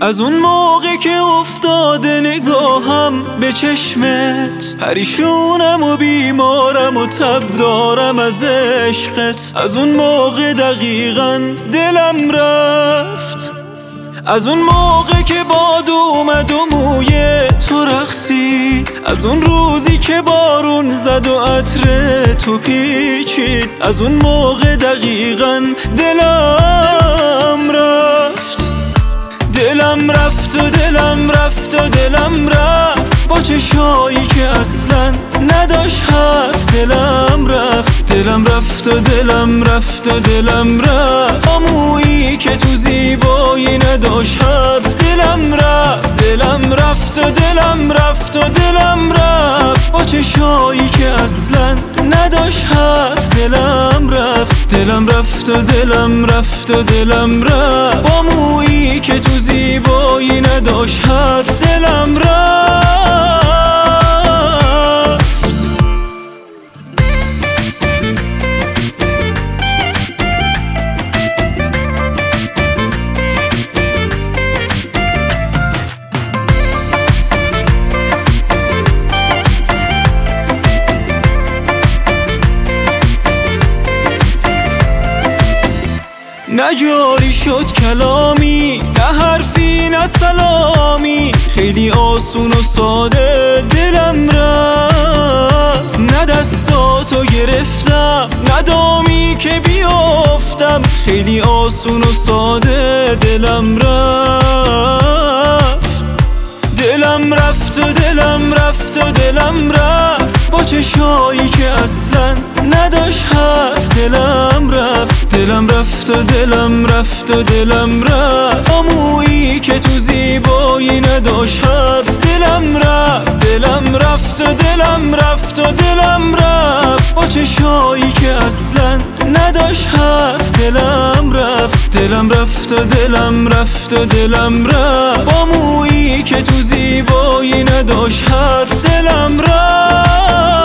از اون موقع که افتاده نگاهم به چشمت، پریشونم و بیمارم و تب دارم از عشقت. از اون موقع دقیقاً دلم رفت، از اون موقع که باد اومد و موی تو رقصید، از اون روزی که بارون زد و عطر تو پیچید. از اون موقع دقیقاً دلم رفت، دلم رفت و دلم رفت و دلم رفت با چشایی که اصلا نداشت حرف. دلم رفت، دلم رفت و دلم رفت و دلم رفت با مویی که تو زیبایی نداشت حرف. دلم رفت، دلم رفت و دلم رفت و دلم رفت با چشایی که اصلا نداشت حرف. دلم رفت، دلم رفت و دلم رفت و دلم رفت با مویی که تو زیبایی نداشت حرف. دلم رفت. نه جاری شد کلامی، نه حرفی نه سلامی، خیلی آسون و ساده دلم رفت. نه دستاتو گرفتم، نه دامی که بیافتم، خیلی آسون و ساده دلم رفت. دلم رفت و دلم رفت و دلم رفت با چشایی که اصلا نداشت حرف. دلم رفت، دلم رفت و دلم رفت و دلم رفت با مویی که تو زیبایی نداشت حرف. دلم رفت، دلم رفت و دلم رفت و دلم رفت با چشایی که اصلا نداشت حرف. دلم رفت، دلم رفت و دلم رفت و دلم رفت با مویی که تو زیبایی نداشت حرف. دلم رفت.